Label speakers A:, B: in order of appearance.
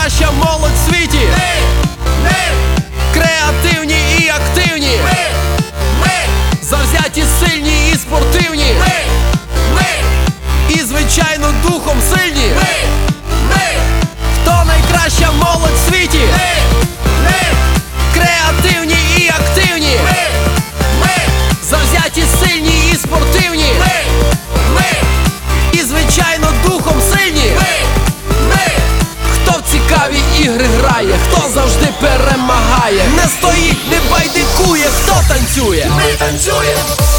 A: найкраща молодь в світі. Креативні і активні, завзяті, сильні і спортивні, і звичайно духом сильні. Хто найкраща молодь в світі? Креативні і активні, завзяті, сильні і спортивні, і звичайно духом сильні. Хто в цікаві ігри грає, хто завжди перемагає, не стоїть, не байдикує, хто танцює.
B: Ми танцюємо.